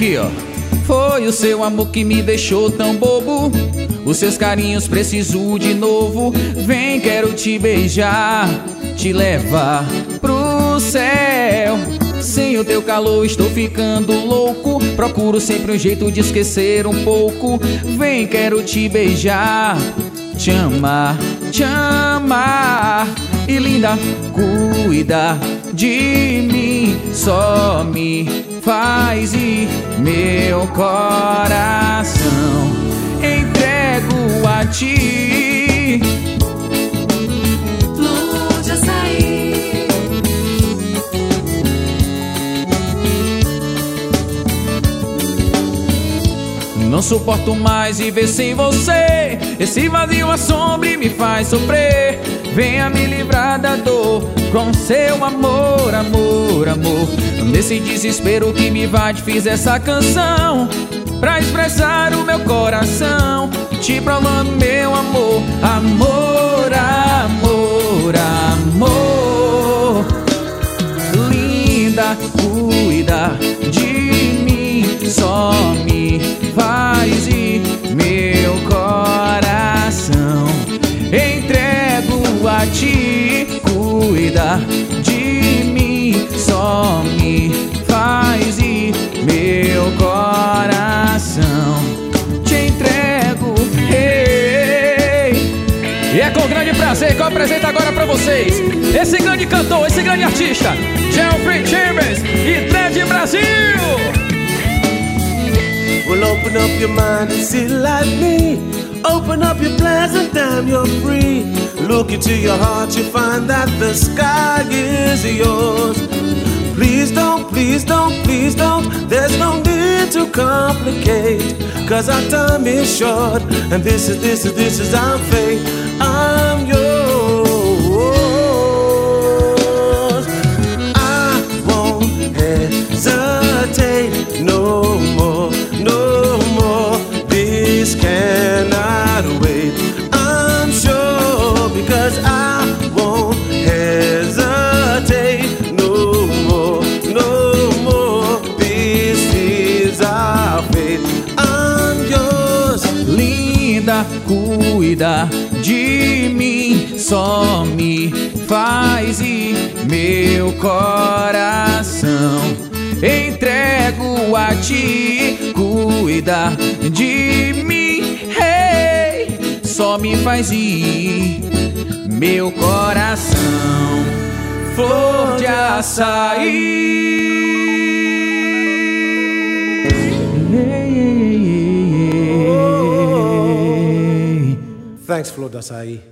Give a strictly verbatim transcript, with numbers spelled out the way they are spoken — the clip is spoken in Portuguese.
aqui, ó. Foi o seu amor que me deixou tão bobo. Os seus carinhos preciso de novo. Vem, quero te beijar, te levar pro céu. Sem o teu calor estou ficando louco. Procuro sempre um jeito de esquecer um pouco. Vem, quero te beijar, te amar, te amar. E linda, cuida de mim, só me faz ir. Meu coração entrego a ti. Flor de açaí. Não suporto mais viver sem você. Esse vazio assombra e me faz sofrer. Venha me livrar da dor com seu amor, amor, amor. Nesse desespero que me invade, fiz essa canção pra expressar o meu coração, te provando meu amor, amor, amor, amor. Linda, cuida de mim, só me faz ir. Meu coração entrego a ti. Cuida de mim, só me faz ir. Meu coração te entrego, hey. E é com grande prazer que eu apresento agora pra vocês esse grande cantor, esse grande artista, Geoffrey Chambers e Dread Brasil. Well, open up your mind and see like me. Open up your plans and damn, you're free. Look into your heart, you find that the sky is yours. Please don't, please don't, please don't. There's no need to complicate, cause our time is short. And this is, this is, this is our fate. I'm yours. I won't hesitate no more, no more. This cannot wait, I'm sure, because I won't hesitate no more, no more. This is our fate, I'm yours. Linda, cuida de mim, só me faz ir. Meu coração entrego a ti. Cuida de mim, hey, só me faz ir. Meu coração, flor de açaí. Thanks, Flor de Açaí.